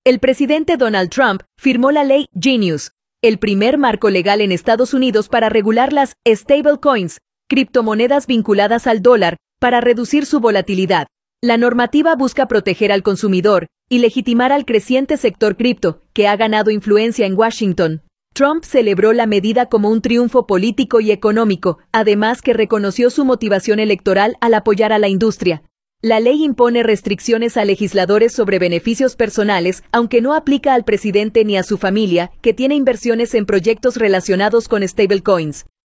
El presidente Donald Trump firmó la ley Genius, el primer marco legal en Estados Unidos para regular las stablecoins, criptomonedas vinculadas al dólar, para reducir su volatilidad. La normativa busca proteger al consumidor y legitimar al creciente sector cripto, que ha ganado influencia en Washington. Trump celebró la medida como un triunfo político y económico, además que reconoció su motivación electoral al apoyar a la industria. La ley impone restricciones a legisladores sobre beneficios personales, aunque no aplica al presidente ni a su familia, que tiene inversiones en proyectos relacionados con stablecoins.